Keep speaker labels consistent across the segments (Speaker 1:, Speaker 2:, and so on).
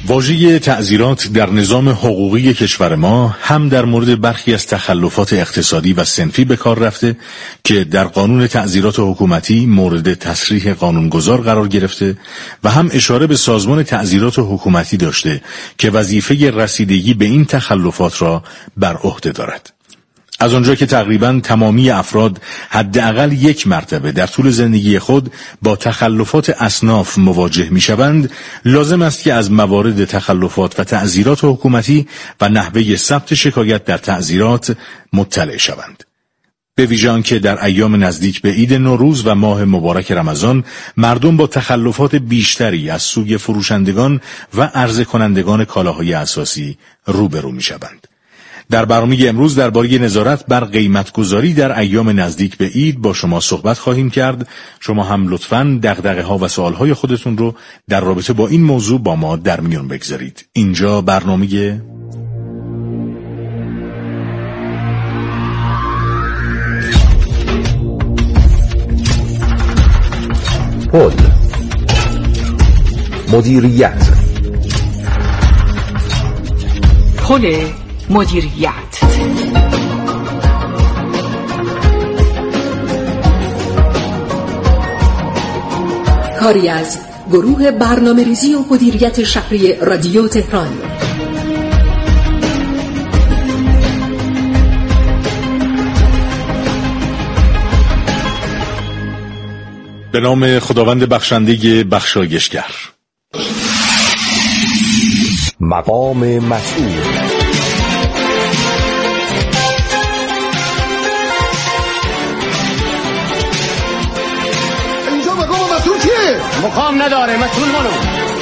Speaker 1: واژه تعزیرات در نظام حقوقی کشور ما هم در مورد برخی از تخلفات اقتصادی و صنفی به کار رفته که در قانون تعزیرات حکومتی مورد تصریح قانونگذار قرار گرفته و هم اشاره به سازمان تعزیرات حکومتی داشته که وظیفه رسیدگی به این تخلفات را بر عهده دارد. از آنجا که تقریباً تمامی افراد حداقل یک مرتبه در طول زندگی خود با تخلفات اصناف مواجه می‌شوند، لازم است که از موارد تخلفات و تعزیرات حکومتی و نحوه ثبت شکایت در تعزیرات مطلع شوند. به ویژه آنکه در ایام نزدیک به عید نوروز و ماه مبارک رمضان مردم با تخلفات بیشتری از سوی فروشندگان و عرضه کنندگان کالاهای اساسی روبرو می‌شوند. در برنامه امروز درباره نظارت بر قیمتگذاری در ایام نزدیک به عید با شما صحبت خواهیم کرد. شما هم لطفاً دغدغه‌ها و سوالهای خودتون رو در رابطه با این موضوع با ما در میون بگذارید. اینجا برنامه
Speaker 2: پل مدیریت.
Speaker 3: پل مدیریت.
Speaker 4: کاری از گروه برنامه‌ریزی و مدیریت شهری رادیو تهران.
Speaker 1: به نام خداوند بخشنده بخشایشگر.
Speaker 2: مقام مسئول.
Speaker 5: مقام نداره، مسئول منو.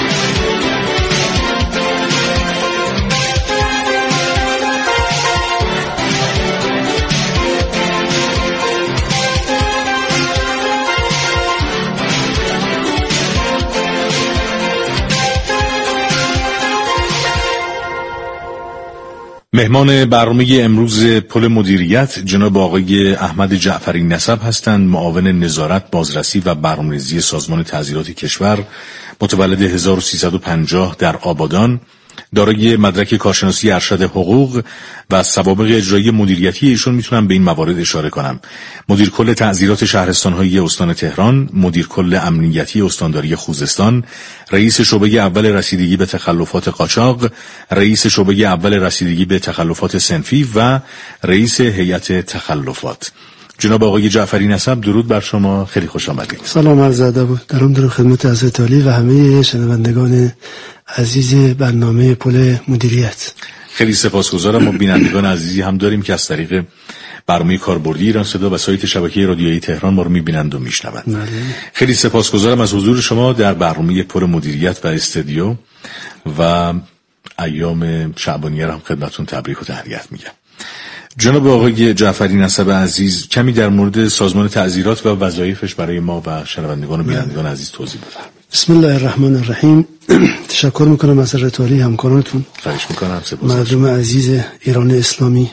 Speaker 1: مهمان برنامه امروز پل مدیریت جناب آقای احمد جعفری نسب هستند، معاون نظارت، بازرسی و برنامه‌ریزی سازمان تعزیرات کشور، متولد 1350 در آبادان، دارای مدرک کارشناسی ارشد حقوق و سوابق اجرایی مدیریتی ایشون میتونم به این موارد اشاره کنم: مدیر کل تعزیرات شهرستان‌های استان تهران، مدیر کل امنیتی استانداری خوزستان، رئیس شعبه اول رسیدگی به تخلفات قاچاق، رئیس شعبه اول رسیدگی به تخلفات صنفی و رئیس هیئت تخلفات. جناب آقای جعفری نسب، درود بر شما، خیلی خوش آمدید.
Speaker 6: سلام عرض ادب دارم خدمت حضرت عالی و همه شنوندگان عزیز برنامه پل مدیریت.
Speaker 1: خیلی سپاسگزارم. ما بینندگان عزیزی هم داریم که از طریق برنامه کاربردی ایران صدا و سایت شبکه رادیویی تهران ما رو می‌بینند و میشنوند. خیلی سپاسگزارم از حضور شما در برنامه پل مدیریت و استودیو و ایام شعبانیه هم خدمتتون تبریک و تهنیت میگم. جناب آقای جعفری نسب عزیز، کمی در مورد سازمان تعزیرات و وظایفش برای ما و شنوندگان و بینندگان عزیز توضیح بفرمایید.
Speaker 6: بسم الله الرحمن الرحیم. تشکر میکنم از حضرت عالی همکارانتون.
Speaker 1: خواهش میکنم.
Speaker 6: مردم عزیز ایران اسلامی.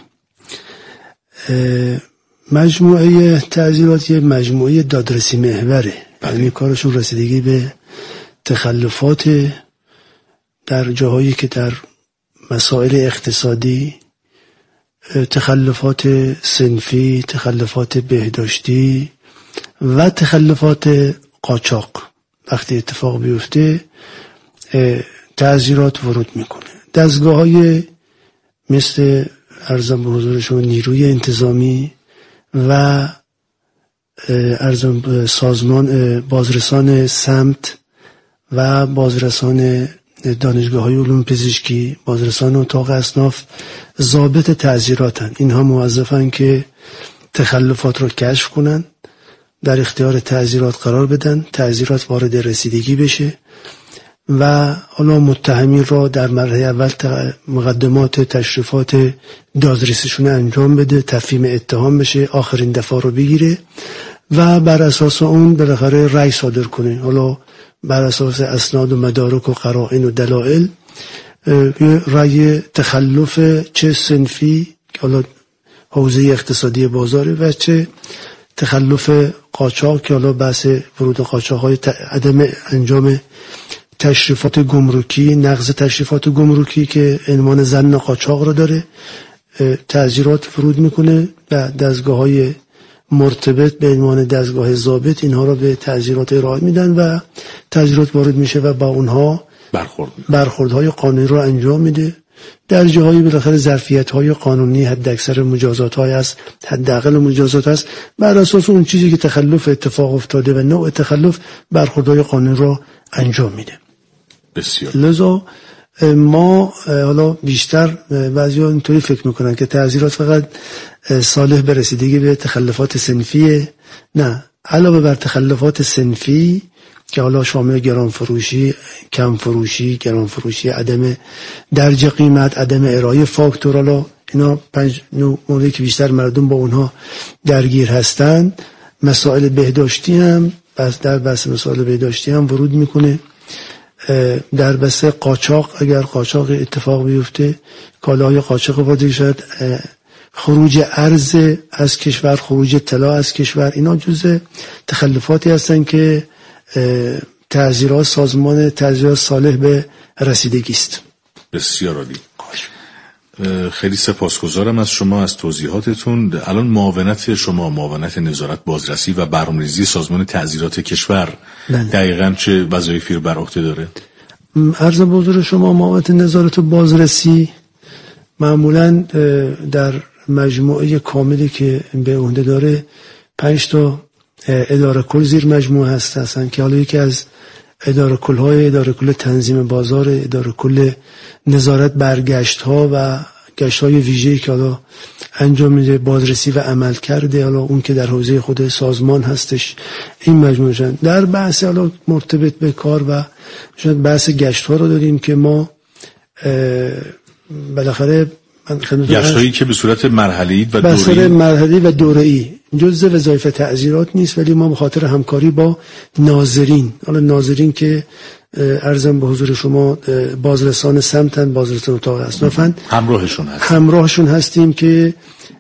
Speaker 6: مجموعه تعزیرات یه مجموعه دادرسی محوره، یعنی کارشون رسیدگی به تخلفات در جاهایی که در مسائل اقتصادی، تخلفات صنفی، تخلفات بهداشتی و تخلفات قاچاق وقتی اتفاق بیفته تعزیرات ورود میکنه. دستگاه‌های مثل ارزم به حضور شما نیروی انتظامی و ارزم سازمان بازرسان سمت و بازرسان دانشگاه‌های علوم پزشکی، بازرسان اتاق اصناف ضابط تعزیراتن. اینها موظفن که تخلفات رو کشف کنن، در اختیار تعزیرات قرار بدن، تعزیرات وارد رسیدگی بشه و حالا متهمین را در مرحله اول مقدمات تشریفات دادرسیشون انجام بده، تفهیم اتهام بشه، آخرین دفعه رو بگیره و بر اساس اون بالاخره رأی صادر کنه. حالا بر اساس اسناد و مدارک و قرائن و دلایل رأی تخلف چه صنفی که حالا حوزه اقتصادی بازاره و چه تخلف قاچاق که حالا بحث ورود قاچاق‌های عدم انجام تشریفات گمرکی، نقض تشریفات گمرکی که عنوان ضمن قاچاق رو داره، تعزیرات فرود میکنه و دستگاه‌های مرتبط به عنوان دستگاه ضابط اینها رو به تعزیرات ارائه میدن و تعزیرات وارد میشه و با اونها برخوردهای قانونی رو انجام میده. در جاهای بالاخره ظرفیت‌های قانونی حداکثر مجازات‌های است، حداقل مجازات است، بر اساس اون چیزی که تخلف اتفاق افتاده و نوع تخلف برخوردهای قانونی رو انجام میده.
Speaker 1: بسیار.
Speaker 6: لذا ما حالا بیشتر بعضیا اینطوری فکر میکنن که تعزیرات فقط صالح به رسیدگی به تخلفات صنفیه. نه، علاوه بر تخلفات صنفی که حالا شامل گران فروشی، کم فروشی، گران فروشی، عدم درج قیمت، عدم ارائه فاکتور، حالا اینا 5 موردی که بیشتر مردم با اونها درگیر هستند. مسائل بهداشتی هم در بحث مسائل بهداشتی هم ورود میکنه. در بحث قاچاق، اگر قاچاق اتفاق بیفته، کالاهای قاچاق وارد شد، خروج ارز از کشور، خروج طلا از کشور، اینا جزء تخلفاتی هستن که تعزیرات سازمان تعزیرات صالح به رسیدگی است.
Speaker 1: بسیار عالی. خیلی سپاسگزارم از شما از توضیحاتتون. الان معاونت شما، معاونت نظارت بازرسی و برنامه‌ریزی سازمان تعزیرات کشور، دقیقاً چه وظایفی رو بر عهده داره؟
Speaker 6: عرض به حضور شما، معاونت نظارت بازرسی معمولاً در مجموعه کاملی که به عهده داره 5 تا اداره کل زیر مجموعه هستن که حالا یکی از اداره کل تنظیم بازار، اداره کل نظارت بر گشت‌ها و گشت‌های ویژه‌ای که حالا انجام میده، بازرسی و عمل کرده، حالا اون که در حوزه خود سازمان هستش، این مجموعه در بحث حالا مرتبط به کار و شاید بحث گشت‌ها رو داریم که ما بالاخره
Speaker 1: گشت‌هایی که به صورت مرحله‌ای و
Speaker 6: دوره‌ای، به صورت مرحله‌ای و دوره‌ای جزء وظایف تعزیرات نیست، ولی ما به خاطر همکاری با ناظرین، حالا ناظرین که عرضم به حضور شما بازرسان سمتن، بازرسان اتاق اصنافن، همراهشون هستیم که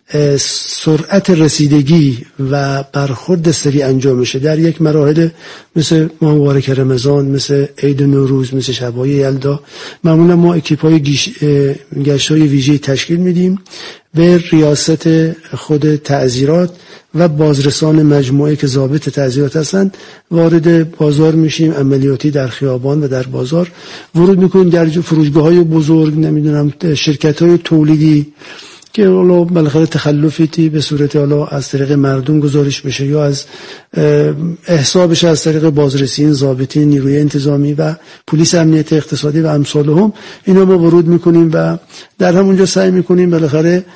Speaker 6: سرعت رسیدگی و برخورد سری انجام میشه در یک مراحل مثل ماه مبارک رمضان، مثل عید نوروز، مثل شب‌های یلدا. معمولا ما اکیپ‌های گشت‌های ویژه‌ای تشکیل میدیم به ریاست خود تعزیرات و بازرسان مجموعه که ضابط تعزیرات هستند. وارد بازار میشیم، عملیاتی در خیابان و در بازار ورود میکنیم، در فروشگاه‌های بزرگ، نمیدونم شرکت‌های تولیدی که حالا بالاخره تخلفی به صورت حالا از طریق مردم گزارش بشه یا از احسابش از طریق بازرسین، ضابطین، نیروی انتظامی و پلیس امنیت اقتصادی و امثالهم، اینا ما ورود میکنیم و در همونجا سعی میکنیم بالاخره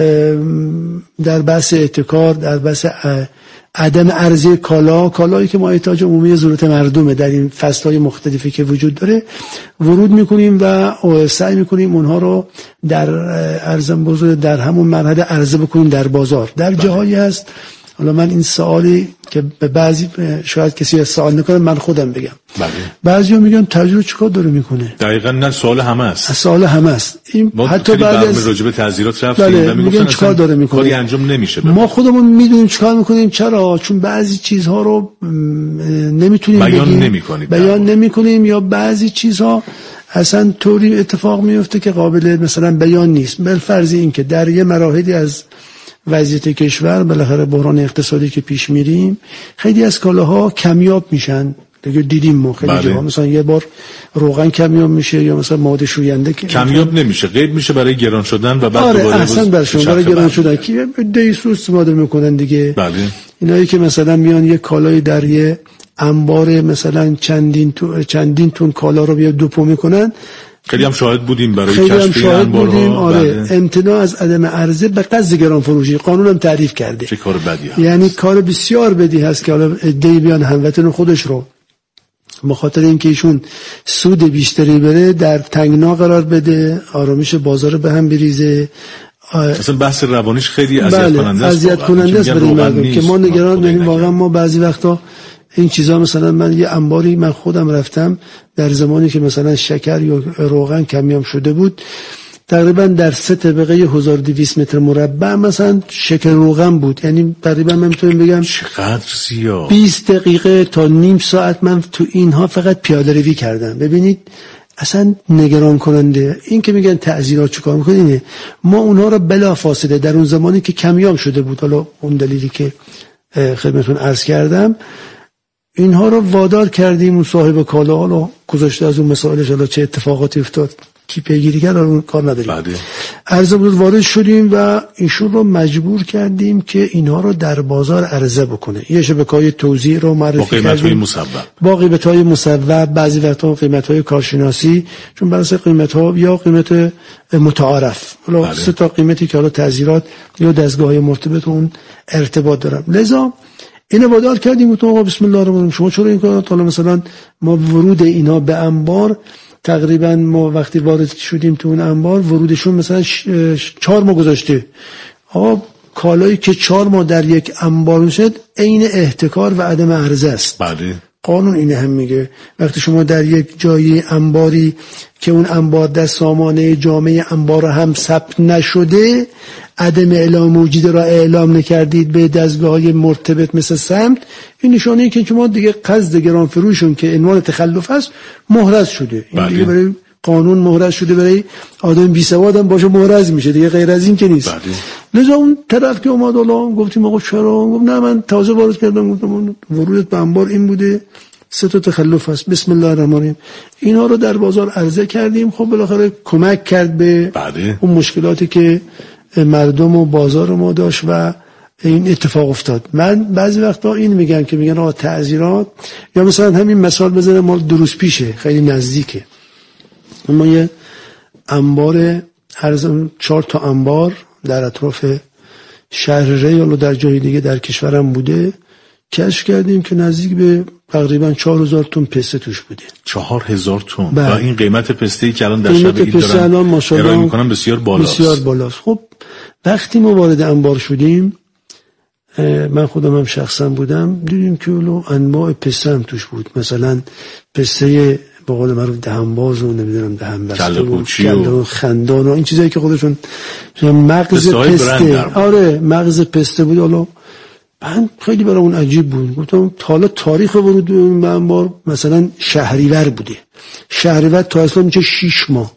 Speaker 6: در بحث احتکار، در بحث عدم عرضه کالایی که ما احتیاج عمومی ضرورت مردمه در این فصل‌های مختلفی که وجود داره ورود میکنیم و سعی میکنیم اونها رو در ارزم بزرگ در همون مرحله عرضه بکنیم در بازار. در جاهایی هست، حالا من این سوالی که به بعضی شاید کسی سوال نکنه، من خودم بگم. بعضیا میگن تجربه چیکار داره میکنه؟
Speaker 1: دقیقاً نه، سوال همه است.
Speaker 6: سوال همه است. این حتی بعد از
Speaker 1: راجع به تعزیرات رفتیم و
Speaker 6: میگن چیکار داره میکنه؟
Speaker 1: کاری انجام نمیشه.
Speaker 6: ما خودمون میدونیم چیکار میکنیم. چرا؟ چون بعضی چیزها رو نمیتونیم بیان نمیکنیم یا بعضی چیزها اصلا طوری اتفاق میفته که قابل مثلا بیان نیست. بالفرض این که در یه مراحلی از وضعیت کشور بالاخره بحران اقتصادی که پیش میریم، خیلی از کالاها کمیاب میشن. دیگه دیدیم ما خیلی جاها مثلا یه بار روغن کمیاب میشه یا مثلا مواد شوینده
Speaker 1: کمیاب نمیشه، غیب میشه برای گران شدن و بعد
Speaker 6: دوباره اصلا برای گران شدن که دیسو استفاده میکنن دیگه. اینایی که مثلا میان یه کالای در یه انبار مثلا چندین تن کالا رو بیا دوپو میکنن.
Speaker 1: خیلی هم شاهد بودیم برای کشف انبارها.
Speaker 6: امتناع از عدم عرضه به قصد گران فروشی قانون هم تعریف کرده.
Speaker 1: چه کار بدی هست.
Speaker 6: یعنی کار بسیار بدی هست که حالا ادعی بیان هموطن خودش رو به خاطر اینکه ایشون سود بیشتری بره در تنگنا قرار بده، آرامش بازار به هم بریزه.
Speaker 1: اصلا بحث روانیش خیلی اذیت کننده است.
Speaker 6: اذیت کننده است برای مردم که ما نگران داریم. واقعا ما بعضی وقتا این چیزا مثلا من یه انباری من خودم رفتم در زمانی که مثلا شکر یا روغن کمیاب شده بود، تقریبا در 3 طبقه 1200 متر مربع مثلا شکل روغن بود. یعنی تقریبا من میتونم بگم
Speaker 1: چقدر زیاد
Speaker 6: 20 دقیقه تا نیم ساعت من تو اینها فقط پیاده روی کردم. ببینید اصلا نگران کننده. این که میگن تعزیرات چیکار میکنه، ما اونها رو بلا فاصله در اون زمانی که کمیاب شده بود، حالا اون دلیلی که خدمتتون عرض کردم، اینها رو وادار کردیم اون صاحب کالا حالا گذاشته از اون مسائلش حالا چه اتفاقاتی افتاد کی پیگیری کرد اون کار نداریم. عرضه بود وارد شدیم و ایشون رو مجبور کردیم که اینها رو در بازار عرضه بکنه. یه شبکه‌های توزیع رو معرفی کردیم با قیمت‌های مصوب، بعضی وقتا قیمت‌های کارشناسی، چون بر اساس قیمت‌ها یا قیمت متعارف، حالا 3 تا قیمتی که حالا تعزیرات یا دستگاه‌های مرتبط اون ارتباط دارن. لذا اینو وادار کردیم گفتم آقا بسم الله الرحمن الرحیم شما چرا این کارو، حالا مثلا ما ورود اینا به انبار تقریبا ما وقتی وارد شدیم تو اون انبار ورودشون مثلا 4 ماه گذاشته. آقا کالایی که 4 ماه در یک انبار میشه عین احتکار و عدم عرضه است.
Speaker 1: بله
Speaker 6: قانون اینه هم میگه وقتی شما در یک جایی انباری که اون انبار در سامانه جامعه انبار هم ثبت نشده، عدم اعلام موجوده را اعلام نکردید به دستگاه‌های مرتبط مثل سمت، این نشانه که شما دیگه قصد گران فروشون که عنوان تخلف است محرز شده. این دیگه برای قانون محرز شده، برای آدم بی سواد هم باشه محرز میشه دیگه، غیر از این که نیست. لذا اون طرف که اومد الله گفتیم آقا چرا؟ گفت نه من تازه وارد کردم. گفتم ورودت به انبار این بوده، 3 تا تخلف است، بسم الله الرحمن الرحیم. اینا رو در بازار عرضه کردیم. خب بالاخره کمک کرد به اون مشکلاتی که مردم و بازار ما داشت و این اتفاق افتاد. من بعضی وقتا این میگن که میگن آقا تعزیرات، یا مثلا همین مثال بزنم مال 2 روز پیشه خیلی نزدیکه، ما یه انبار ارزم 4 تا انبار در اطراف شهر ریال و در جای دیگه در کشورم بوده، کشف کردیم که نزدیک به تقریبا 4000 تن پسته توش بوده.
Speaker 1: 4000 تن و این قیمت پسته‌ای که الان در شب عید دارن ارائه میکنن بسیار بالاست.
Speaker 6: بسیار بالاست. خب وقتی ما وارد انبار شدیم، من خودم هم شخصا بودم، دیدیم که انواع پسته هم توش بود. مثلا پسته به قول معروف دهنباز و نمیدونم دهنبسته و کله خندان و این چیزایی که خودشون مغز پسته، آره مغز پسته بود. حالا من خیلی برای اون عجیب بود. گفتم حالا تاریخ ورود به انبار مثلا شهریور بوده. شهریور تا اصلا میشه 6 ماه.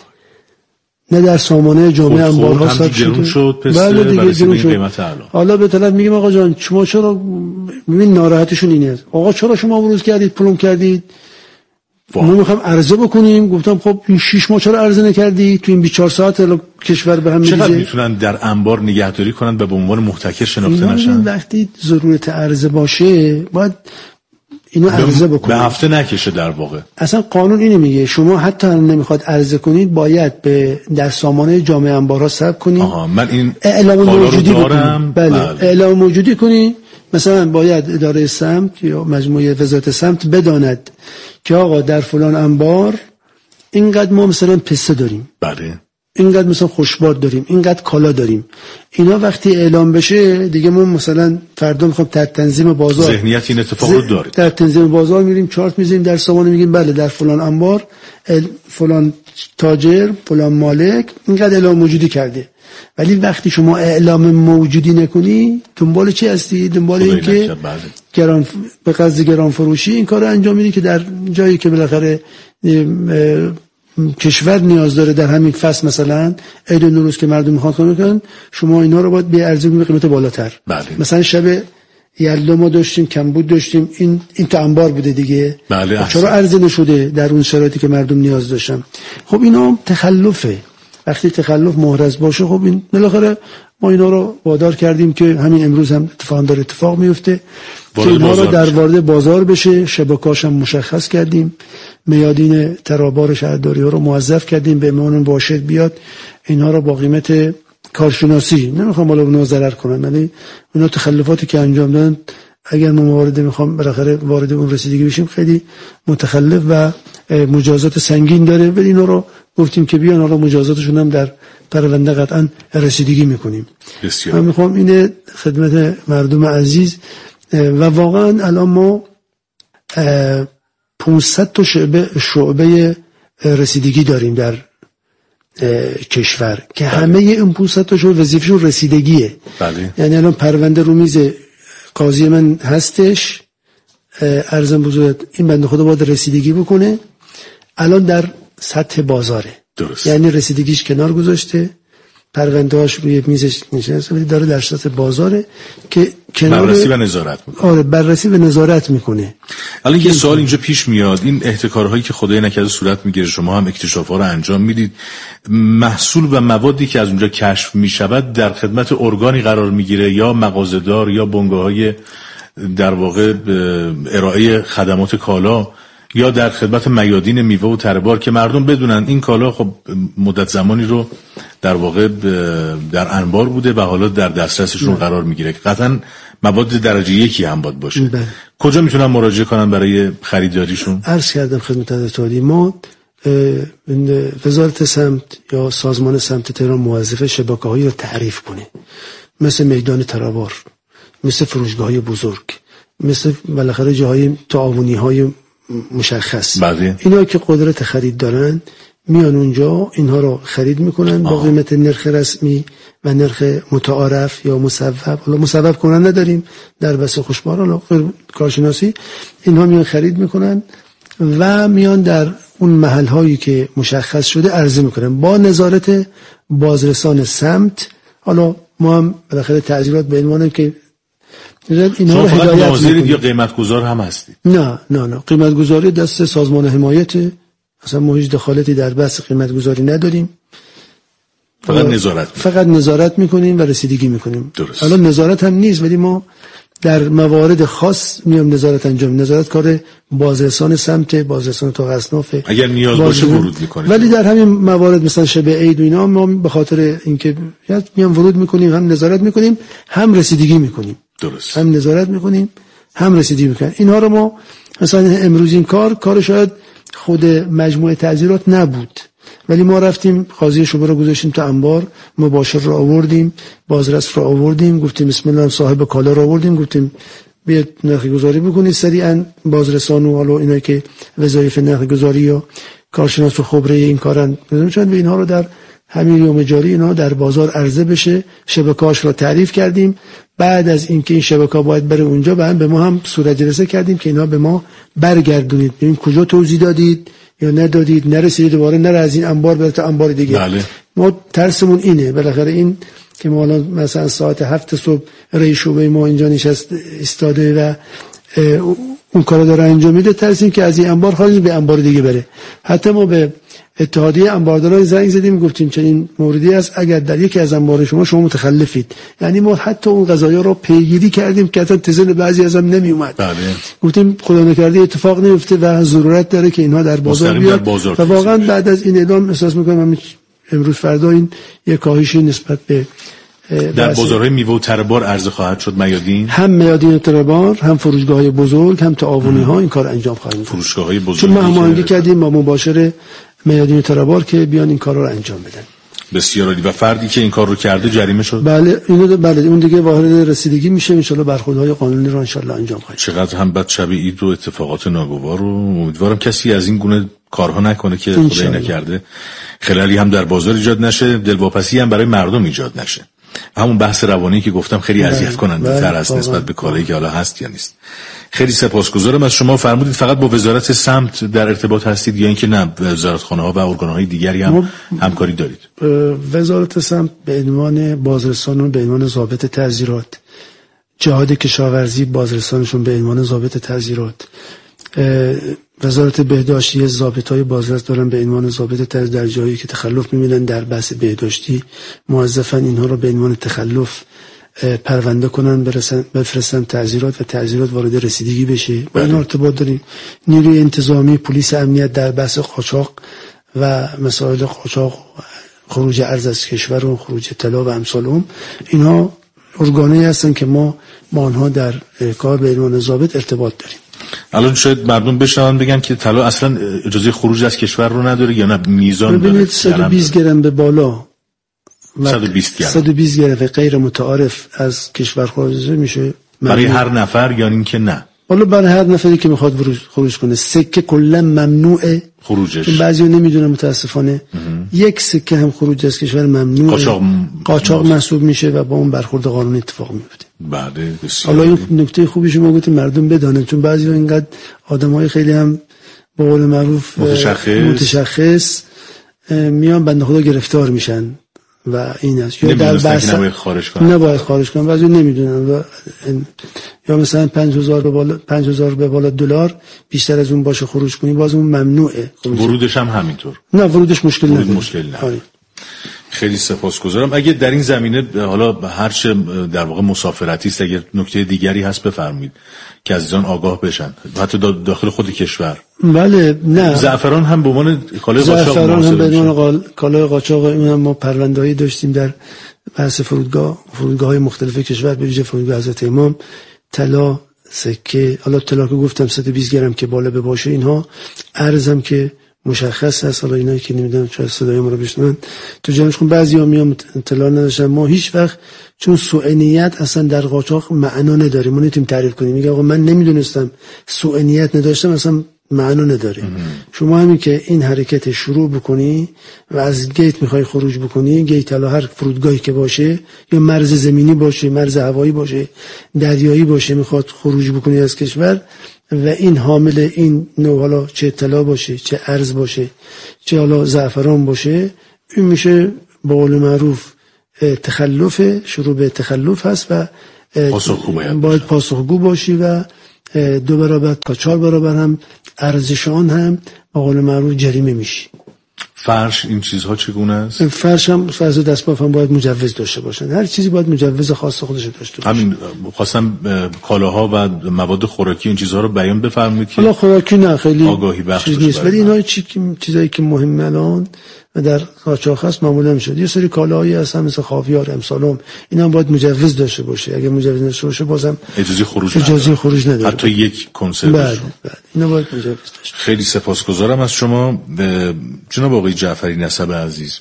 Speaker 6: نه در سامانه جامعه انبارها ثبت شده.
Speaker 1: بله دیگه جنون شد.
Speaker 6: حالا به طرف میگم آقا جان شما چرا، ببین ناراحتشون اینه، آقا چرا شما ورود کردید پلم کردید، ما میخوام عرضه بکنیم. گفتم خب این 6 ماه چرا عرضه نکردی؟ تو این 24 ساعت کشور به هم میریزه.
Speaker 1: چقدر میتونن در انبار نگهداری کنن و به عنوان محتکر شناخته نشن؟
Speaker 6: وقتی ضرورت عرضه باشه باید اینو عرضه بکنید،
Speaker 1: به هفته نکشه. در واقع اصلا
Speaker 6: قانون اینو میگه شما حتی نمیخواد عرضه کنید باید به در سامانه جامعه انبارها ثبت کنید.
Speaker 1: من این
Speaker 6: اعلام موجودی دارم. بله اعلام موجودی کنید. مثلا باید اداره سمت یا مجموعه وزارت سمت بداند که آقا در فلان انبار اینقدر ما مثلا پسته داریم،
Speaker 1: بله
Speaker 6: اینقدر مثلا خوشباد داریم، اینقدر کالا داریم. اینا وقتی اعلام بشه دیگه ما مثلا فردا میخوام در تنظیم بازار
Speaker 1: ذهنیت این اتفاق رو داریم،
Speaker 6: در تنظیم بازار میریم چارت میذاریم در سامانه، میگیم بله در فلان انبار فلان تاجر فلان مالک اینقدر اعلام موجودی کرده. ولی وقتی شما اعلام موجودی نکنی دنبال چی هستی؟ دنبال این که گران به قصد گران فروشی این کار رو انجام میدی که در جایی که بالاخره کشور نیاز داره در همین فصل مثلا عید نوروز که مردم میخوان کنن، شما اینا رو باید به ارزی به قیمت بالاتر.
Speaker 1: بله.
Speaker 6: مثلا شب یلدا ما داشتیم کمبود داشتیم، این تا انبار بوده دیگه.
Speaker 1: بله.
Speaker 6: چرا عرضه نشده در اون شرایطی که مردم نیاز داشتن؟ خب اینا تخلفه. وقتی تخلف محرز باشه خب این بالاخره ما اینا رو وادار کردیم که همین امروز هم اتفاق میفته که ما رو در وارد بازار بشه. شبکه‌اش هم مشخص کردیم، میادین ترابار شهرداری ها رو موظف کردیم به عنوان باشد بیاد اینها رو با قیمت کارشناسی، نمیخوام بالا اونها ضرر کنن، ولی اونا تخلفاتی که انجام دادن اگر ما موارد میخوام بالاخره وارد اون رسیدگی بشیم خیلی متخلف و مجازات سنگین داره، ولی اینا رو گفتیم که بیان حالا مجازاتشون هم در پرونده قطعا رسیدگی میکنیم. من میخوام اینه خدمت مردم عزیز و واقعا الان ما 500 تا شعبه رسیدگی داریم در کشور که همه این پوستاشون وظیفه‌شون رسیدگیه.
Speaker 1: بله.
Speaker 6: یعنی الان پرونده رو میز قاضی من هستش، عرضم بزرگت این بنده خدا باید رسیدگی بکنه، الان در سطح بازاره.
Speaker 1: درست.
Speaker 6: یعنی رسیدگیش کنار گذاشته، پرونده‌اش روی میزش نشسته، داره در سطح بازاره که کنار
Speaker 1: بررسی و نظارت میکنه.
Speaker 6: آره بررسی و نظارت میکنه.
Speaker 1: الان یه سوال اینجا پیش میاد، این احتکارهایی که خدای نکرده صورت میگیره، شما هم اکتشافات رو انجام میدید، محصول و موادی که از اونجا کشف میشود در خدمت ارگانی قرار میگیره یا مغازه‌دار یا بنگاه‌های در واقع ارائه خدمات کالا یا در خدمت میادین میوه و تره‌بار که مردم بدونن این کالا خب مدت زمانی رو در واقع در انبار بوده و حالا در دسترسشون قرار میگیره. قطعا مواد درجه یکی هم باید باشه. کجا میتونن مراجعه کنن برای خریداریشون؟ عرض
Speaker 6: کردم خدمت حضرت ما وزارت سمت یا سازمان سمت تهران موظف شبکه‌هایی رو تعریف کنه، مثل میدان تره‌بار، مثل فروشگاه‌های بزرگ، مثل بالاخره جاهای تعاونی‌های مشخص. اینا که قدرت خرید دارن میان اونجا اینها رو خرید میکنن با قیمت نرخ رسمی و نرخ متعارف یا مصوب. حالا مصوب کنن نداریم در بس خوشباران کارشناسی، اینها میان خرید میکنن و میان در اون محل هایی که مشخص شده عرضه میکنن با نظارت بازرسان سمت. حالا ما هم بالاخره تعزیرات به عنوان که
Speaker 1: اینها رو هدایت میکنید یا قیمت گذار هم هستید؟
Speaker 6: نه قیمت گذاری دست سازمان حمایت، اصلا ما هیچ دخالتی در بحث قیمت گذاری نداریم، فقط نظارت میکنیم و رسیدگی میکنیم. الان نظارت هم نیست ولی ما در موارد خاص میام نظارت انجام. نظارت کار بازرسان سمت، بازرسان اتاق اصناف
Speaker 1: اگر نیاز باشه ورود میکنیم،
Speaker 6: ولی در همین موارد مثلا شب عید و اینا ما به خاطر اینکه میام ورود میکنیم، هم نظارت میکنیم هم رسیدگی میکنیم.
Speaker 1: درست.
Speaker 6: هم نظارت میکنیم هم رسیدگی میکنیم. اینها رو ما مثلا امروز این کار شاید خود مجموعه تعزیرات نبود ولی ما رفتیم قاضی شعبه رو گذاشتیم تو انبار، مباشر رو آوردیم، بازرس رو آوردیم، گفتیم بسم الله، صاحب کالا رو آوردیم، گفتیم بیاید نرخ گذاری بکنید. سریعا بازرسان و حالا اینایی که وظایف نرخ گذاری یا کارشناس و خبره این کارن چون به اینها رو در همین یوم جاری اینا در بازار عرضه بشه. شبکه‌اش رو تعریف کردیم، بعد از اینکه این شبکه باید بره اونجا به ما هم صورت جلسه کردیم که اینا به ما برگردونید، ببین کجا توضیح دادید یا ندادید، نرسید دوباره نره از این انبار بره تا انبار دیگه.
Speaker 1: بله.
Speaker 6: ما ترسمون اینه بالاخره این که ما الان مثلا ساعت 7 صبح رئیس شعبه ما اینجا نشست ایستاده و اون کارو داره انجام میده، ترسیم که از این انبار خارج به انبار دیگه بره. حتی ما به اتحادیه انبارداران زنگ زدیم، گفتیم چنین موردی است، اگر در یکی از انبار شما متخلفید. یعنی ما حتی اون قضایا رو پیگیری کردیم که حتی تزن بعضی ازم نمی اومد.
Speaker 1: بله.
Speaker 6: گفتیم خدا نکرده اتفاق نیفته و ضرورت داره که اینها در بازار بیاد. و واقعا بعد از این اعلام احساس میکنم امروز فردا این یک کاهشی نسبت به
Speaker 1: در بازارهای میوه و تره‌بار عرضه خواهد شد. میادین،
Speaker 6: هم میادین تره‌بار، هم فروشگاه‌های بزرگ، هم تعاونی ها این کار انجام خواهیم داد.
Speaker 1: فروشگاه‌های بزرگ
Speaker 6: چون ما هماهنگی کردیم با مباشر میادین تره‌بار که بیان این کارا رو انجام بدن.
Speaker 1: بسیار عالی. و فردی که این کار رو کرده جریمه شد؟
Speaker 6: بله اون دیگه وارد رسیدگی میشه، ان شاءالله برخوردهای قانونی رو ان شاءالله انجام خواهیم.
Speaker 1: چقدر هم بعد شب عید و اتفاقات ناگوار رو امیدوارم کسی از این گونه کارها نکنه که خدای نکرده خلالی هم در بازار ایجاد نشه، دلواپسی هم برای مردم ایجاد نشه. همون بحث روانی که گفتم خیلی اذیت کننده تر است نسبت به کاری که حالا هست یا نیست. خیلی سپاسگزارم از شما. فرمودید فقط با وزارت سمت در ارتباط هستید یا اینکه نه وزارتخانه‌ها و ارگان‌های دیگری هم همکاری دارید؟
Speaker 6: وزارت سمت به عنوان بازرسان، به عنوان ضابط تعزیرات، جهاد کشاورزی بازرسانشون به عنوان ضابط تعزیرات، وزارت بهداشتی ضابطای بازرس دارن به عنوان ضابط تعزیرات، در جایی که تخلف می‌بینن در بحث بهداشتی موظفن اینها رو به عنوان تخلف پرونده کنن، بفرستن تعزیرات و تعزیرات وارد رسیدگی بشه. با این ارتباط داریم. نیروی انتظامی، پلیس امنیت در بحث قاچاق و مسائل قاچاق، خروج ارز از کشور و خروج طلا و امثال اون، اینها ارگانه‌ای هستن که ما با آنها در کار به عنوان ضابط ارتباط داریم.
Speaker 1: الان شاید مردم بشنون بگن که طلا اصلا اجازه خروج از کشور رو نداره یا نه میزان داره.
Speaker 6: ببینید 120 گرم به بالا
Speaker 1: 120
Speaker 6: گرم غیر متعارف از کشور خارج میشه
Speaker 1: برای هر نفر یا اینکه نه
Speaker 6: حالا برای هر نفری که میخواد خروج کنه سکه کلا ممنوعه
Speaker 1: خروجش.
Speaker 6: بعضیا نمیدونن متاسفانه یک سکه هم خروج از کشور ممنوعه، قاچاق محسوب میشه و با اون برخورد قانونی اتفاق میفته.
Speaker 1: بله بسیار.
Speaker 6: حالا این نکته خوبی شما گفتید مردم بدانن، چون بعضیا اینقدر آدمای خیلی هم به قول معروف متشخص میان بنده خدا گرفتار میشن و این است یا در بحث نباید خارج کنن بعضی نمیدونن یا مثلا 5000 به بالا دلار بیشتر از اون باشه خروج کنی باز اون ممنوعه.
Speaker 1: ورودش هم همینطور.
Speaker 6: نه ورودش مشکل نداره.
Speaker 1: خیلی سپاسگزارم. اگه در این زمینه حالا هرچه در واقع مسافرتی است اگر نکته دیگری هست بفرمایید که عزیزان آگاه بشن حتی داخل خود کشور.
Speaker 6: بله نه
Speaker 1: زعفران هم به عنوان کالای قاچاق
Speaker 6: زعفران هم به عنوان کالای قاچاق اون هم ما پرونده‌ای داشتیم در بحث فرودگاه‌های مختلف کشور به ویژه فرودگاه حضرت امام. طلا، سکه، حالا طلا که گفتم 120 گرم که بالا به باشه اینها، ارزم که مشخص هست. حالا اینایی که نمیدونم چرا صدای ما رو بشنون تو جمعش کن بعضیا میام اطلاع نداشتن. ما هیچ وقت چون سوء نیت اصلا در قاچاق معنا نداره ما نمیتونیم تعریف کنیم. میگه آقا من نمیدونستم سوء نیت نداشتم اصلا معنا نداره. شما همین که این حرکت شروع بکنی و از گیت میخوای خروج بکنی، گیت حالا هر فرودگاهی که باشه یا مرز زمینی باشه، مرز هوایی باشه، دریایی باشه، میخواد خروج بکنی از کشور و این حامل این نوع حالا چه طلا باشه، چه ارز باشه، چه حالا زعفران باشه، این میشه به قول معروف تخلف، شروع به تخلف هست و باید پاسخگو باشی و 2 برابر تا 4 برابر هم ارزش آن هم به قول معروف جریمه میشی.
Speaker 1: فرش این چیزها چگونه است؟
Speaker 6: فرش هم فرض دستباف هم باید مجوز داشته باشن. هر چیزی باید مجوز خاص خودش داشته باشه.
Speaker 1: همین خواستم کالاها و مواد خوراکی این چیزها رو بیان بفرمایید که
Speaker 6: حالا خوراکی نه خیلی
Speaker 1: آگاهی بخش
Speaker 6: نیست ولی اینا چیزایی که مهمه الان و در قاچاق هست معمولا میشه. یه سری کالاهایی هستن مثل خاویار، امسالم، اینا باید مجوز داشته باشه. اگه مجوز داشته باشه بازم اجازه خروج نداره.
Speaker 1: حتی یک کنسرو.
Speaker 6: بله اینا باید مجوز داشته.
Speaker 1: خیلی سپاسگزارم از شما جناب آقای جعفری نسب عزیز.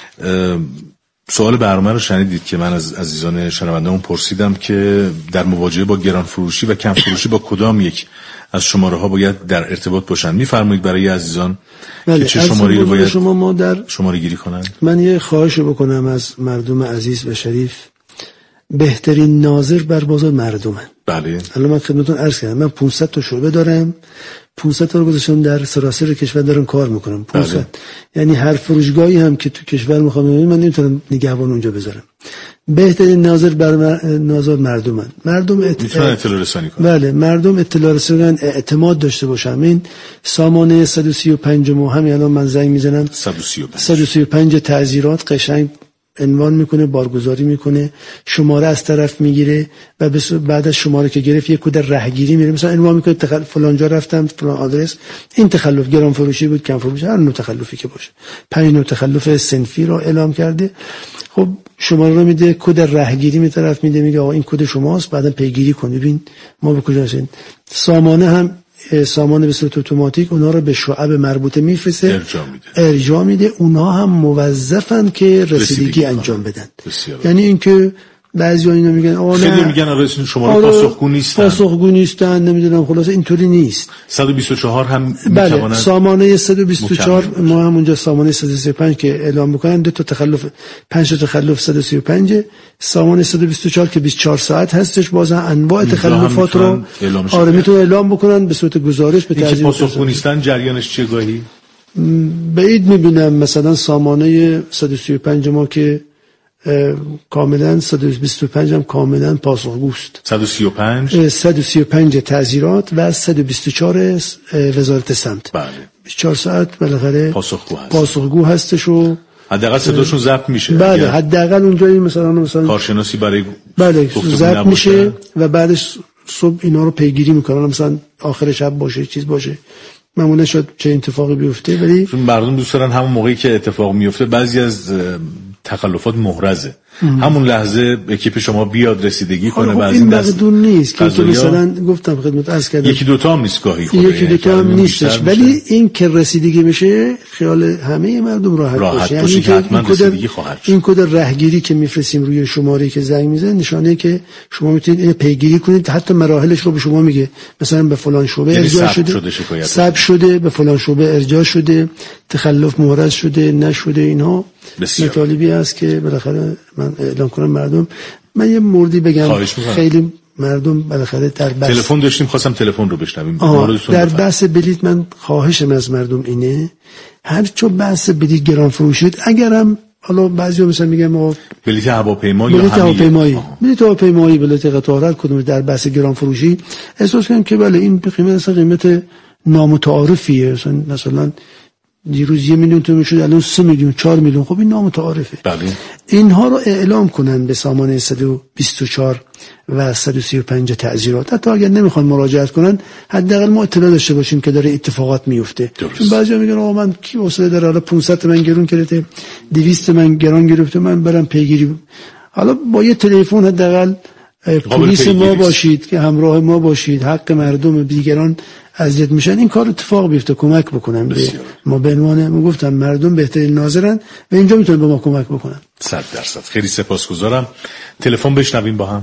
Speaker 1: سوال برنامه رو شنیدید که من از عزیزان شنونده‌مون پرسیدم که در مواجهه با گران فروشی و کم فروشی با کدام یک از شماره ها باید در ارتباط باشن. میفرمایید برای عزیزان که چه شماری رو باید
Speaker 6: شما ما در
Speaker 1: شماره گیری کنند.
Speaker 6: من یه خواهش بکنم از مردم عزیز و شریف، بهترین ناظر بر بازار مردمن.
Speaker 1: بله.
Speaker 6: الان من خدمتتون عرض کردم من 500 تا شعبه دارم، 500 تا رو گذاشتم در سراسر کشور دارم کار میکنم. 500 بله. یعنی هر فروشگاهی هم که تو کشور میخوام من نمیتونم نگهبان اونجا بذارم. بهترین ناظر بر ناظر مردمن. مردم
Speaker 1: میتونن اطلاع رسانی کنن.
Speaker 6: بله مردم اطلاع رسانی کنن، اعتماد داشته باشن. این سامانه 135 ما همین الان من زنگ میزنم 135 تعزیرات قشنگ عنوان میکنه، بارگذاری میکنه، شماره از طرف میگیره و بعد از شماره که گرفت یک کد راهگیری میره، مثلا عنوان میکنه فلان جا رفتم فلان آدرس، این تخلف گران فروشی بود، کم فروشی، هر نوع تخلفی که باشه 5 نوع تخلف صنفی رو اعلام کرده. خب شماره رو میده، کد راهگیری می طرف میده، میگه آقا این کد شماست، بعدا پیگیری کن ببین ما به کجا رسیدیم. سامانه هم سامانه به صورت اتوماتیک اونا رو به شعب مربوطه میفرسته، ارجاع میده. اونا هم موظفن که رسیدگی انجام بدن. یعنی اینکه بعضیا اینا میگن آقا
Speaker 1: خیلی میگن آره شما
Speaker 6: پاسخگو نیستن نمیدونم، خلاص اینطوری نیست.
Speaker 1: 124 هم
Speaker 6: بله
Speaker 1: میتونن
Speaker 6: سامانه 124 ما هم اونجا سامانه 135 که اعلام میکنن 2 تا تخلف 5 تا تخلف 135 سامانه 124 که 24 ساعت هستش، باز انواع تخلفات رو آره میتونن اعلام بکنن به صورت گزارش به تعزیه.
Speaker 1: پاسخگو نیستن جریانش چیه؟ گاهی
Speaker 6: بعید میبینم مثلا سامانه 135 ما که کاملا 125 هم کاملا پاسخگوست. 135 تعزیرات و 124 وزارت سمت.
Speaker 1: بله
Speaker 6: 24 ساعت بالاخره پاسخگو هستش و
Speaker 1: حداقل صداشون ضبط میشه.
Speaker 6: بله حداقل اونجایی مثلا
Speaker 1: کارشناسی برای
Speaker 6: بله ضبط میشه و بعدش صبح اینا رو پیگیری میکنن، مثلا آخر شب باشه چیز باشه معمولا شاید چه اتفاقی بیفته، ولی
Speaker 1: مردم دوست دارن همون موقعی که اتفاق میفته بعضی از تخلفات محرزه. همون لحظه اکیپ شما بیاد رسیدگی کنه و از
Speaker 6: این مقدون نیست که مثلا گفتم خدمت عرض کردم
Speaker 1: یکی دوتا هم نیست گاهی
Speaker 6: یکی دوتا هم نیستش، ولی این که رسیدگی میشه خیال همه مردم راحت باشه.
Speaker 1: یعنی که حتما رسیدگی خواهد شد.
Speaker 6: این کد راهگیری که میفرستیم روی شماره که زنگ میزنه نشانه که شما میتونید اینو پیگیری کنید، حتی مراحلش رو به شما میگه، مثلا به فلان شعبه ارجاع شده، ثبت شده، به فلان شعبه ارجاع شده، تخلف محرز شده، نشده. اینها مطالبی است که بالاخره من اعلام کنم مردم. من یه موردی بگم، خیلی مردم بالاخره در بحث
Speaker 1: تلفن داشتیم، خواستم تلفن رو بشنویم.
Speaker 6: در بحث بلیط من خواهشم از مردم اینه، هر چه بحث بلیط گران فروشید، اگرم حالا بعضیا مثلا میگن ما
Speaker 1: بلیط هواپیما
Speaker 6: یا بلیط هواپیمایی بلیط قطار کدوم در بحث گران فروشی احساس کنیم که بله این قیمت نامتعارفیه، مثلا دیروز 1 میلیون تومان شد، الان 3 میلیون 4 میلیون، خب این نامتعارفه.
Speaker 1: بله.
Speaker 6: اینها رو اعلام کنن به سامان 124 و 135 تعزیرات. حتی اگر نمیخوان مراجعت کنن، حداقل ما اطلاع داشته باشیم که داره اتفاقات میفته. چون بعضیا میگن آقا من کی واسه داره، حالا 500 من گرون گرفته، 200 من گران گرفته، من برم پیگیری. حالا با یه تلفن حداقل پلیس ما باشید که همراه ما باشید، حق مردم دیگران اذیت میشن، این کار اتفاق بیفته، کمک بکنن به ما. به عنوان من گفتم مردم بهترین ناظرن و اینجا میتونن به ما کمک بکنن.
Speaker 1: 100%. خیلی سپاسگزارم. تلفن بشنویم با هم.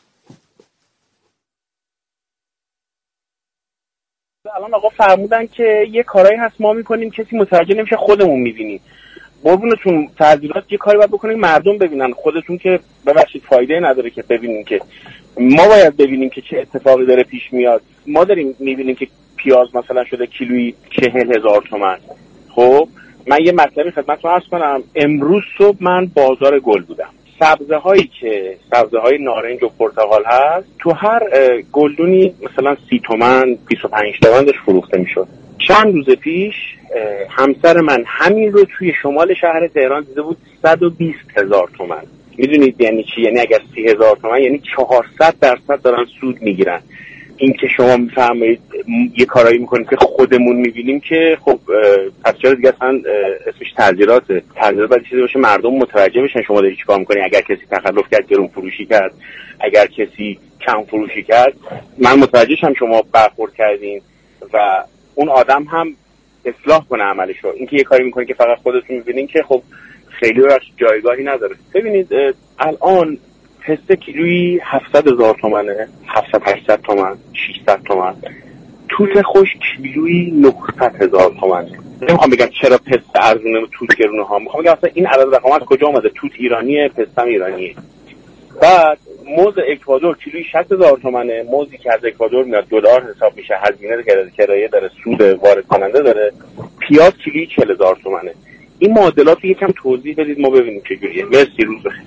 Speaker 5: الان آقا فرمودن که یه کارایی هست ما میکنیم کسی متوجه نمیشه، خودمون میبینیم. قربونتون تعدیلات یه کاری باید بکنیم مردم ببینن، خودتون که ببخشید فایده نداره که ببینیم، که ما باید ببینیم که چه اتفاقی داره پیش میاد. ما داریم میبینیم که پیاز مثلا شده کیلویی 40,000 تومان. خب من یه مطلبی خدمتتون عرض کنم. امروز صبح من بازار گل بودم، سبزه های نارنج و پرتقال هست، تو هر گلدونی مثلا 30 تومان 25 تومان داشت فروخته میشد. چند روز پیش همسر من همین رو توی شمال شهر تهران دیده بود 120,000 تومان. میدونید یعنی چی؟ یعنی اگر 30,000 تومان یعنی 400% دارن سود میگیرن. این که شما میفهمید یه کارایی میکنیم که خودمون میبینیم که خب پس چرا دیگه اصلا اسمش تعزیراته. تعزیرات باید چیزی باشه مردم متوجه بشن شما داری چیکار میکنی. اگر کسی تخلف کرد گرون فروشی کرد، اگر کسی کم فروشی کرد، من متوجه شم شما برخورد کردین و اون آدم هم اصلاح کنه عملشو. این که یه کاری میکنه که فقط خودتون میبینین که خب خیلی جایگاهی نداره. ببینید الان پسته کیلویی 700,000 تومانه، 700-800 تومان، 600 تومان. توت خوش کیلویی 900,000 تومانه. نمیخوام بگم چرا پسته ارزونه و توت گرونه ها، میخوام بگم اصلا این عدد رقم از کجا اومده. توت ایرانیه، پسته ایرانیه. بعد موز اکوادور کیلویی 60,000 تومانه. موزی که از اکوادور میاد دلار حساب میشه، هزینه کرایه داره، سود وارد کننده داره. پیاز کیلویی 40,000 تومانه. این معادلات رو یکم توضیح بدید ما ببینیم چجوریه. مرسی، روز بخیر.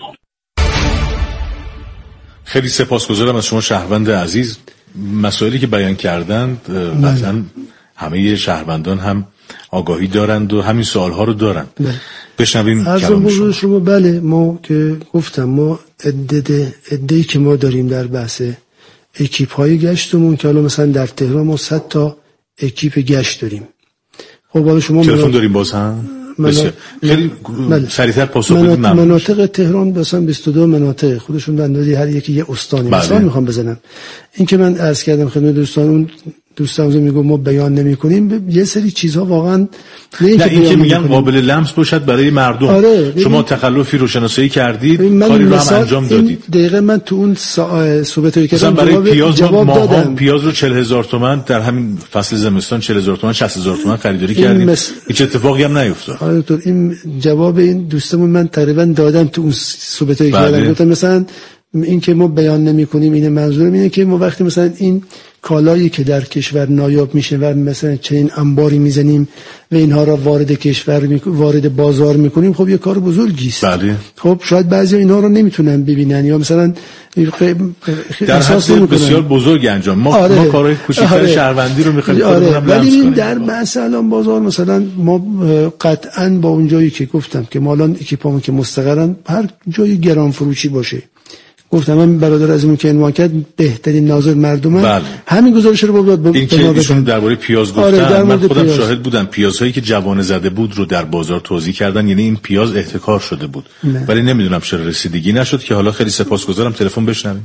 Speaker 1: خیلی سپاسگزارم از شما شهروند عزیز. مسائلی که بیان کردند قطعاً همه شهروندان هم آگاهی دارند و همین سوالها رو دارند. بشنویم کلام
Speaker 6: شما. بله، ما که گفتم ما عده‌ای که ما داریم در بحث اکیپ های گشتمون که حالا مثلا در تهران ما 100 تا اکیپ گشت داریم. خب حالا شما
Speaker 1: تلفن داریم باز هم خیلی سریعتر پاسخ بدید.
Speaker 6: مناطق تهران مثلا 22 مناطق خودشون بندازی هر یکی یه استانی مثلا میخوام بزنم. این که من عرض کردم خدمت دوستان، اون دوستان میگم ما بیان نمی‌کنیم یه سری چیزها واقعا
Speaker 1: نه این که میگن قابل لمس باشد برای مردم.
Speaker 6: آره،
Speaker 1: شما تخلفی رو شناسایی کردید، کاری رو هم انجام دادید.
Speaker 6: دقیقاً من تو اون صحبتایی که
Speaker 1: کردم برای پیاز جواب دادم. پیاز رو 40,000 تومان در همین فصل زمستان 40,000 تومان 60,000 تومان خریداری کردیم. هیچ اتفاقی هم نیفتاد.
Speaker 6: آره دکتر، این جواب این دوستمون من تقریبا دادم تو اون صحبتایی که کردم. گفتم مثلا این که ما بیان نمی‌کنیم این منظورم اینه که ما وقتی مثلا این کالایی که در کشور نایاب میشه و مثلا چنین انباری میزنیم و اینها را وارد کشور وارد بازار میکنیم، خب یه کار بزرگی است.
Speaker 1: بله.
Speaker 6: خب شاید بعضی اینها رو نمیتونن ببینن یا مثلا
Speaker 1: در حد بسیار بزرگ انجام ما کارهای کوچیک‌تر شهروندی رو می‌خوایم خودمون
Speaker 6: ولی این در مثلا بازار مثلا ما قطعاً با اون جایی که گفتم که ما الان اکیپامون که مستقرن هر جای گران فروشی باشه گفتم من برادر عزیزمون که عنوان کرد بهترین ناظر مردمه.
Speaker 1: بله.
Speaker 6: همین گزارش رو داد
Speaker 1: این که ایشون درباره پیاز گفتن، من خودم
Speaker 6: پیاز.
Speaker 1: شاهد بودم پیازهایی که جوانه زده بود رو در بازار توزیع کردن، یعنی این پیاز احتکار شده بود. ولی نمیدونم چرا رسیدگی نشد که حالا خیلی سپاسگزارم. تلفن بشنویم.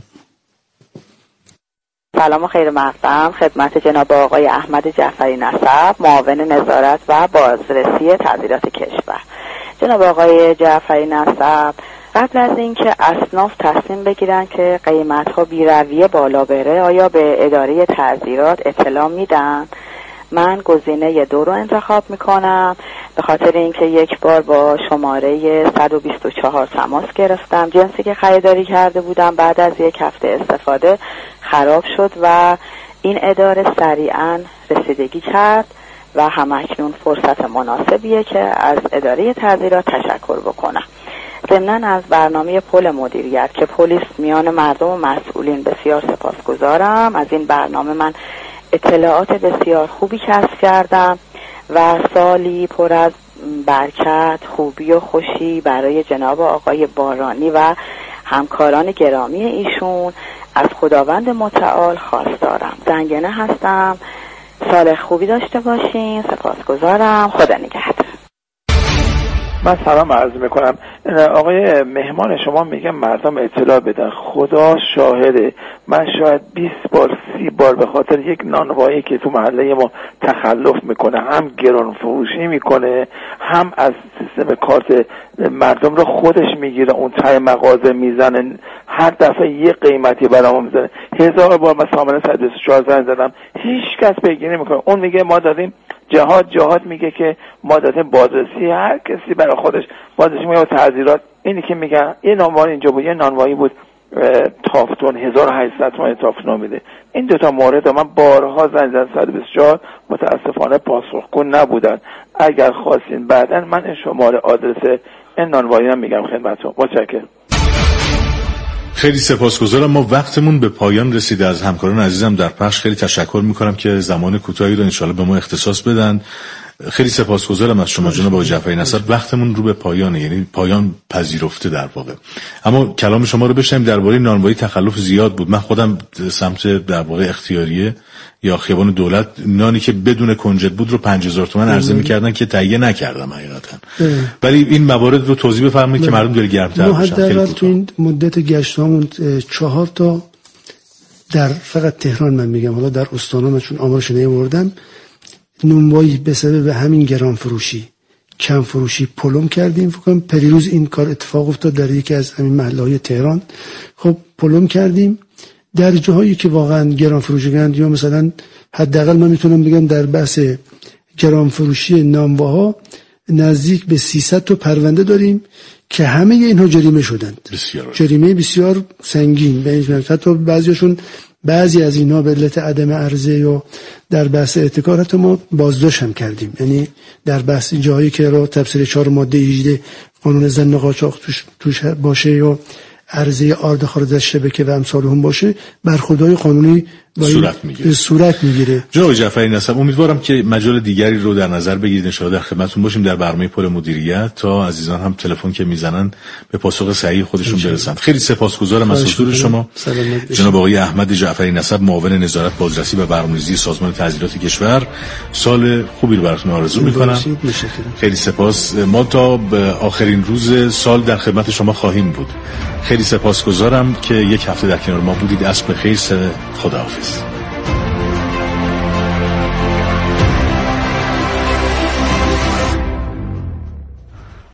Speaker 7: سلام و خیر مقدم خدمت جناب آقای احمد جعفری نسب، معاون نظارت و بازرسی تعدیلات کشور. جناب آقای جعفری نسب، قبل از اینکه اصناف تصمیم بگیرن که قیمت‌ها بی‌رویه بالا بره، آیا به اداره تعزیرات اطلاع میدن؟ من گزینه 2 رو انتخاب میکنم به خاطر اینکه یک بار با شماره 124 تماس گرفتم. جنسی که خریداری کرده بودم بعد از یک هفته استفاده خراب شد و این اداره سریعا رسیدگی کرد و همکنون فرصت مناسبیه که از اداره تعزیرات تشکر بکنم. ضمناً از برنامه پل مدیریت که پلیس میان مردم و مسئولین بسیار سپاسگزارم. از این برنامه من اطلاعات بسیار خوبی کسب کردم و سالی پر از برکت، خوبی و خوشی برای جناب آقای بارانی و همکاران گرامی ایشون از خداوند متعال خواستارم. زنگنه هستم. سال خوبی داشته باشین. سپاسگزارم. خدا نگهدار.
Speaker 8: من سلام عرض میکنم. آقای مهمان شما میگم مردم اطلاع بدن. خدا شاهده من شاید 20 بار 30 بار به خاطر یک نانوایی که تو محله ما تخلف میکنه، هم گران فروشی میکنه، هم از سیستم کارت مردم رو خودش میگیره، اون ته مغازه میزنه، هر دفعه یه قیمتی برام میزنه. 1000 بار من سامانه 124 زنگ زدم، هیچ کس پیگیری نمیکنه. اون میگه ما دادیم جهاد میگه که ما دادیم بازرسی، هر کسی برای خودش بازرسی میگه تعزیرات. اینی که میگن یه نانوایی اینجا بود، یه نانوایی بود تافتون 1800 تومان تافتون میده. این دوتا مورد من بارها زنگ زدم 124 متاسفانه پاسخگو نبودن. اگر خواستین بعداً من این شماره آدرس این نانوایی هم میگم خدمتتون. متشکرم.
Speaker 1: خیلی سپاسگزارم. ما وقتمون به پایان رسیده. از همکاران عزیزم در پخش خیلی تشکر میکنم که زمان کوتاهی رو انشالله به ما اختصاص بدن. خیلی سپاسگزارم از شما جناب آقای جعفری نسب. وقتمون رو به پایانه، یعنی پایان پذیرفته در واقع. اما کلام شما رو بشنویم. درباره نانوایی تخلف زیاد بود. من خودم سمت در واقع اختیاریه یا خیابان دولت نانی که بدون کنجد بود رو 5000 تومان عرضه می‌کردن که تهیه نکردم حقیقتا. ولی این موارد رو توضیح بفرمایید که مردم دل گرم‌تر بشن.
Speaker 6: حداقل تو این مدت گشتامون 4 تا در فقط تهران من میگم، حالا در استان‌ها چون آمارش نمی‌بردم، نونوایی به سبب همین گران فروشی کم فروشی پلم کردیم. فکر کنم پریروز این کار اتفاق افتاد در یکی از همین محله‌های تهران. خب پلم کردیم در جاهایی که واقعا گران فروشی‌اند، یا مثلا حداقل من میتونم بگم در بحث گران فروشی نانواها نزدیک به 300 تا پرونده داریم که همه اینها جریمه شدند. جریمه بسیار سنگین. به حتی بعضی از اینها به علت عدم عرضه یا در بحث احتکار حتی ما بازداشت هم کردیم. یعنی در بحث جایی که را تفسیر 4 ماده 18 قانون ضمن قاچاق توش باشه یا عرضه آرد خارج از شبکه و امثال هم باشه، برخوردهای قانونی صورت میگیره.
Speaker 1: جناب جعفری نسب، امیدوارم که مجال دیگری رو در نظر بگیرید. ان شاءالله در خدمتتون باشیم در برنامه پل مدیریت تا عزیزان هم تلفن که میزنن به پاسخ صحیح خودشون برسن. خیلی سپاسگزارم از حضور شما جناب آقای احمد جعفری نسب، معاون نظارت بازرسی و برنامه‌ریزی سازمان تعزیرات کشور. سال خوبی رو براتون آرزو میکنم. خیلی سپاس. ما تا آخرین روز سال در خدمت شما خواهیم بود. خیلی سپاسگزارم که یک هفته در کنار ما بودید. عصر بخیر. خداحافظ.